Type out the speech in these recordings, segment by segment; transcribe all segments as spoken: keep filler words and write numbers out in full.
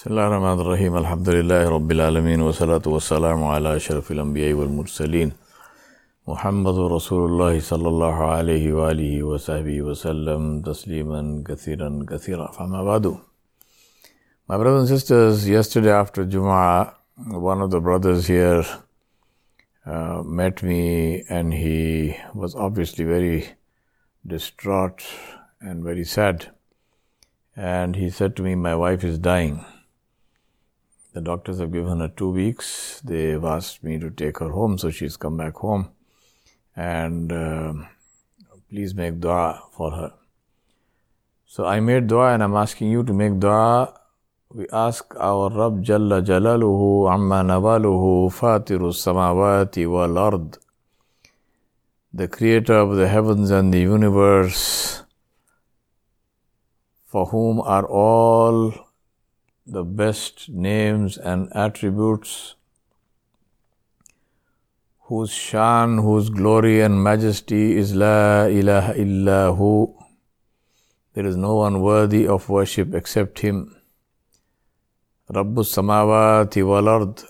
Bismillahirrahmanirrahim. Alhamdulillahi Rabbil Alameen. Wa salatu wa salamu ala ashrafil anbiya'i wal mursaleen. Muhammadur Rasulullah sallallahu alayhi wa alihi wa sahbihi wa sallam. Tasliman kathiran kathira. Fama badu. My brothers and sisters, yesterday after Jum'ah, one of the brothers here uh, met me and he was obviously very distraught and very sad. And he said to me, my wife is dying. The doctors have given her two weeks. They've asked me to take her home, so she's come back home. And uh, please make dua for her. So I made dua and I'm asking you to make dua. We ask our Rabb Jalla Jalaluhu Amma Nawaluhu Fatiru Samawati wal Ard, the creator of the heavens and the universe, for whom are all the best names and attributes, whose shan, whose glory and majesty is La ilaha illahu. There is no one worthy of worship except Him. Rabbus samawati wal ard,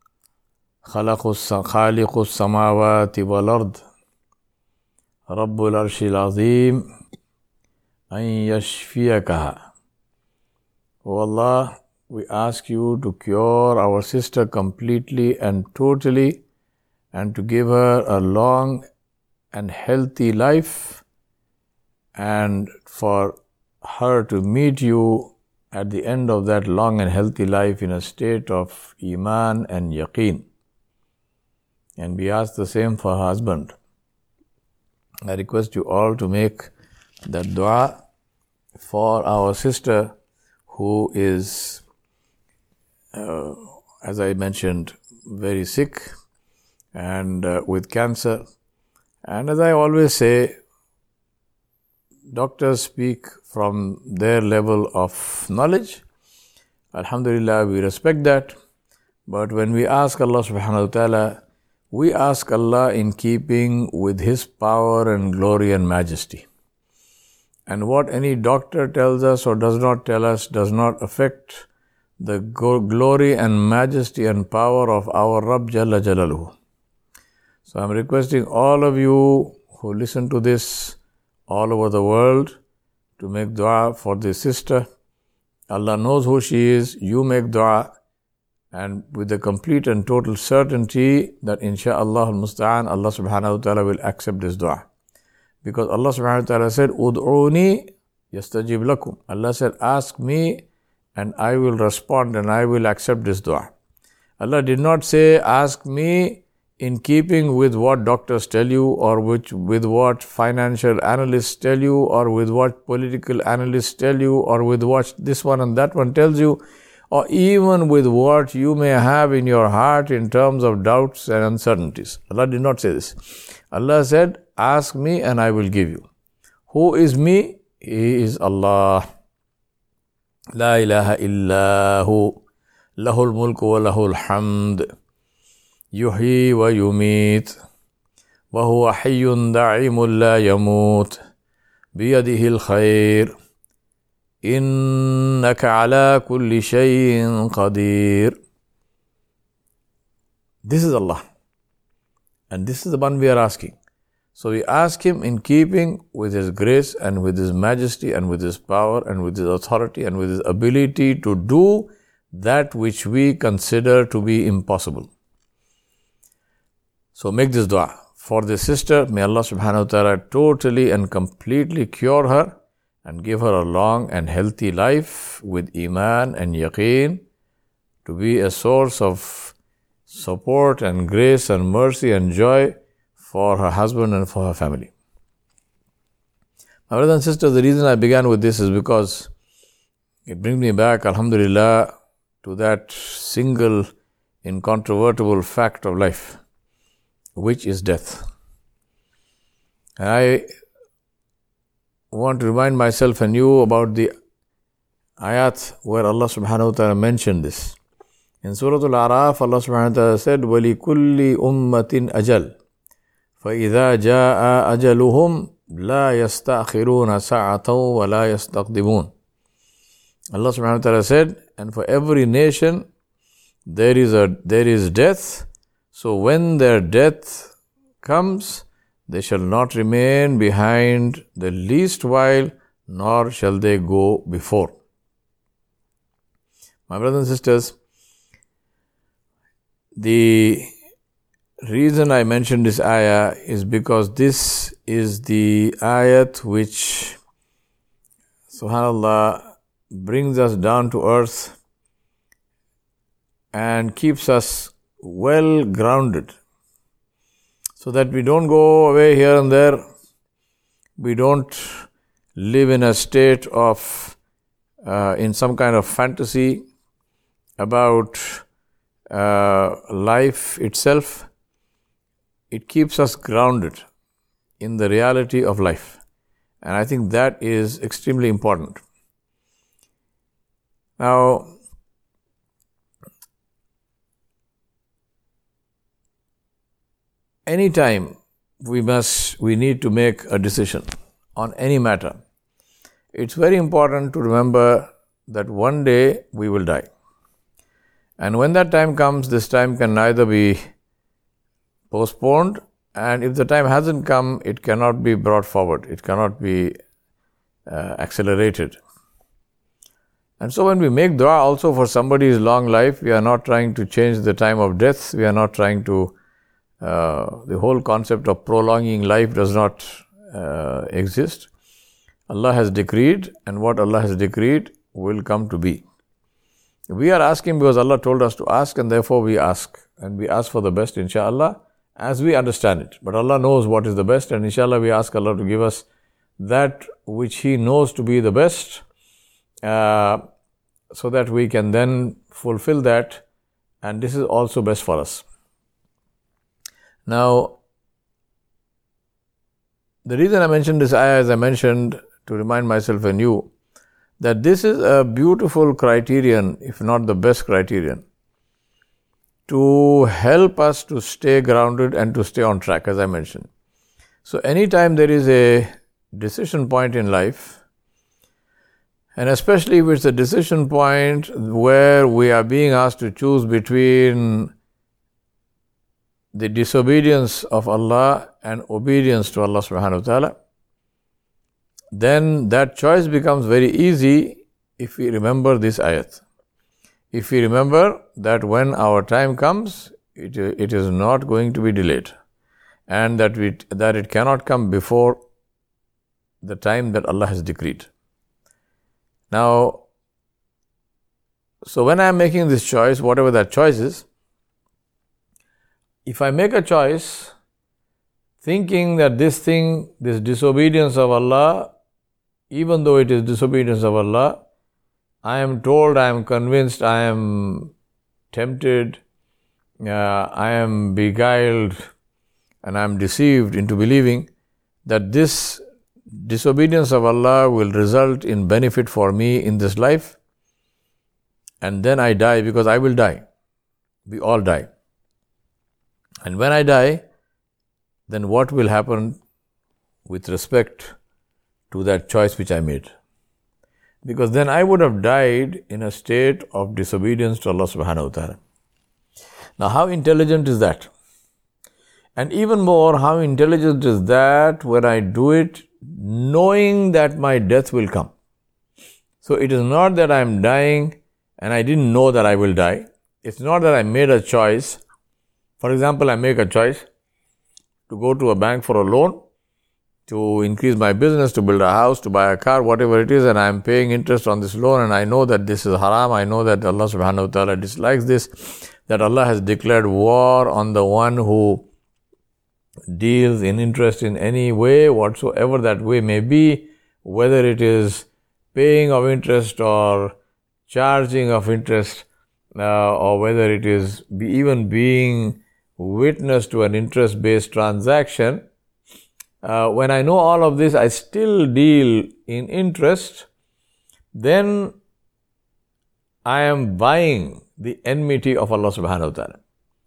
Khaliqus samawati wal ard, Rabbul arshil azim, an yashfiyakaha. O Allah, we ask you to cure our sister completely and totally, and to give her a long and healthy life, and for her to meet you at the end of that long and healthy life in a state of Iman and Yaqeen. And we ask the same for her husband. I request you all to make that dua for our sister who is, uh, as I mentioned, very sick and uh, with cancer. And as I always say, doctors speak from their level of knowledge. Alhamdulillah, we respect that. But when we ask Allah subhanahu wa ta'ala, we ask Allah in keeping with His power and glory and majesty. And what any doctor tells us or does not tell us does not affect the glory and majesty and power of our Rabb Jalla Jalaluhu. So I'm requesting all of you who listen to this all over the world to make dua for this sister. Allah knows who she is. You make dua, and with the complete and total certainty that insha'Allah al-musta'an, Allah subhanahu wa ta'ala will accept this dua. Because Allah subhanahu wa ta'ala said, Ud'uni yastajib lakum. Allah said, ask me and I will respond and I will accept this dua. Allah did not say, ask me in keeping with what doctors tell you, or which, with what financial analysts tell you, or with what political analysts tell you, or with what this one and that one tells you, or even with what you may have in your heart in terms of doubts and uncertainties. Allah did not say this. Allah said, ask me and I will give you. Who is me? He is Allah. La ilaha illahu. Lahul mulku wa lahul hamd. Yuhyi wa yumit. Wa huwa hayyun da'imun la yamut. Biyadihil khair. Innaka ala kulli shayin qadir. This is Allah. And this is the one we are asking. So we ask Him in keeping with His grace and with His majesty and with His power and with His authority and with His ability to do that which we consider to be impossible. So make this dua for this sister. May Allah subhanahu wa ta'ala totally and completely cure her and give her a long and healthy life with Iman and Yaqeen, to be a source of support and grace and mercy and joy for her husband and for her family. My brothers and sisters, the reason I began with this is because it brings me back, alhamdulillah, to that single incontrovertible fact of life, which is death. And I want to remind myself and you about the ayat where Allah subhanahu wa ta'ala mentioned this. In Surah Al-A'raf, Allah subhanahu wa ta'ala said, وَلِكُلِّ أُمَّةٍ أَجَلٍ فَإِذَا جَاءَ أَجَلُهُمْ لَا يَسْتَأْخِرُونَ سَاعَةً وَلَا يَسْتَقْدِمُونَ. Allah subhanahu wa ta'ala said, and for every nation there is a there is death. So when their death comes, they shall not remain behind the least while, nor shall they go before. My brothers and sisters, the reason I mentioned this ayah is because this is the ayat which, subhanallah, brings us down to earth and keeps us well grounded, so that we don't go away here and there. We don't live in a state of, uh, in some kind of fantasy about uh, life itself. It keeps us grounded in the reality of life. And I think that is extremely important. Now, anytime we must, we need to make a decision on any matter, it's very important to remember that one day we will die. And when that time comes, this time can neither be postponed, and if the time hasn't come, it cannot be brought forward. It cannot be uh, accelerated. And so when we make dua also for somebody's long life, we are not trying to change the time of death. We are not trying to, uh, the whole concept of prolonging life does not uh, exist. Allah has decreed, and what Allah has decreed will come to be. We are asking because Allah told us to ask, and therefore we ask. And we ask for the best, inshallah, as we understand it. But Allah knows what is the best, and inshallah we ask Allah to give us that which He knows to be the best, uh, so that we can then fulfill that, and this is also best for us. Now, the reason I mentioned this ayah, as I mentioned, to remind myself and you, that this is a beautiful criterion, if not the best criterion, to help us to stay grounded and to stay on track, as I mentioned. So anytime there is a decision point in life, and especially if it's a decision point where we are being asked to choose between the disobedience of Allah and obedience to Allah subhanahu wa ta'ala, then that choice becomes very easy if we remember this ayat. If we remember that when our time comes, it, it is not going to be delayed, and that we that it cannot come before the time that Allah has decreed. Now, so when I am making this choice, whatever that choice is, if I make a choice thinking that this thing, this disobedience of Allah, even though it is disobedience of Allah, I am told, I am convinced, I am tempted, uh, I am beguiled, and I am deceived into believing that this disobedience of Allah will result in benefit for me in this life, and then I die, because I will die. We all die. And when I die, then what will happen with respect to that choice which I made? Because then I would have died in a state of disobedience to Allah subhanahu wa ta'ala. Now, how intelligent is that? And even more, how intelligent is that when I do it knowing that my death will come? So it is not that I am dying and I didn't know that I will die. It's not that I made a choice. For example, I make a choice to go to a bank for a loan, to increase my business, to build a house, to buy a car, whatever it is, and I am paying interest on this loan, and I know that this is haram, I know that Allah subhanahu wa ta'ala dislikes this, that Allah has declared war on the one who deals in interest in any way, whatsoever that way may be, whether it is paying of interest or charging of interest, uh, or whether it is be even being witness to an interest-based transaction. Uh, when I know all of this, I still deal in interest, then I am buying the enmity of Allah subhanahu wa ta'ala.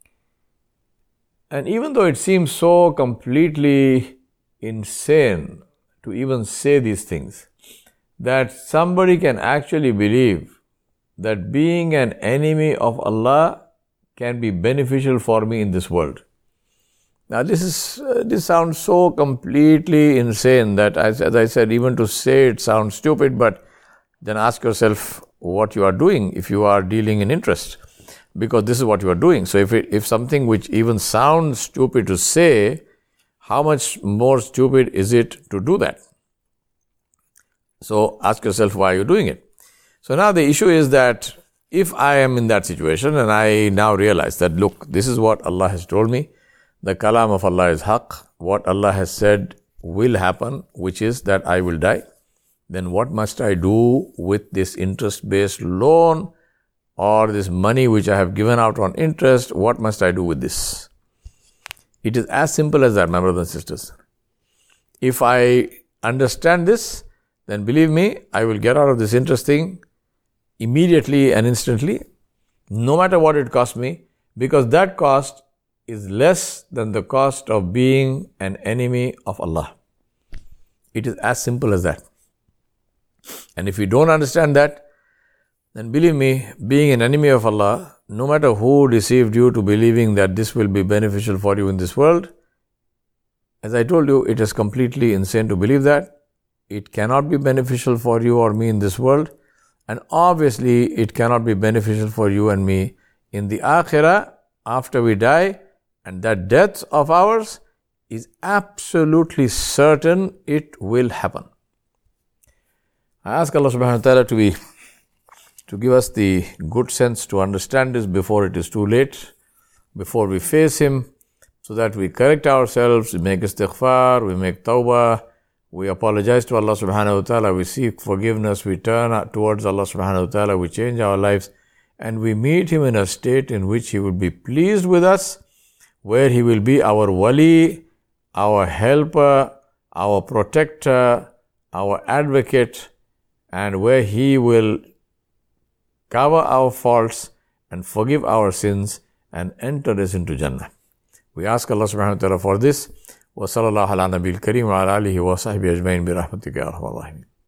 And even though it seems so completely insane to even say these things, that somebody can actually believe that being an enemy of Allah can be beneficial for me in this world. Now this is uh, this sounds so completely insane that, as, as I said, even to say it sounds stupid, but then ask yourself what you are doing if you are dealing in interest, because this is what you are doing. So if it, if something which even sounds stupid to say, how much more stupid is it to do that? So ask yourself why you're doing it. So now the issue is that if I am in that situation and I now realize that, look, this is what Allah has told me, the kalam of Allah is haqq, what Allah has said will happen, which is that I will die, then what must I do with this interest-based loan or this money which I have given out on interest? What must I do with this? It is as simple as that, my brothers and sisters. If I understand this, then believe me, I will get out of this interest thing immediately and instantly, no matter what it costs me, because that cost is less than the cost of being an enemy of Allah. It is as simple as that. And if you don't understand that, then believe me, being an enemy of Allah, no matter who deceived you to believing that this will be beneficial for you in this world, as I told you, it is completely insane to believe that. It cannot be beneficial for you or me in this world, and obviously it cannot be beneficial for you and me in the akhirah after we die, and that death of ours is absolutely certain it will happen. I ask Allah subhanahu wa ta'ala to be to give us the good sense to understand this before it is too late, before we face Him, so that we correct ourselves, we make istighfar, we make tawbah, we apologize to Allah subhanahu wa ta'ala, we seek forgiveness, we turn towards Allah subhanahu wa ta'ala, we change our lives, and we meet Him in a state in which He will be pleased with us, where He will be our wali, our helper, our protector, our advocate, and where He will cover our faults and forgive our sins and enter us into Jannah. We ask Allah subhanahu wa ta'ala for this. Wa sallallahu ala nabiyil kareem wa ala alihi wa sahbihi ajma'in bi rahmatika ya arhamar rahimin.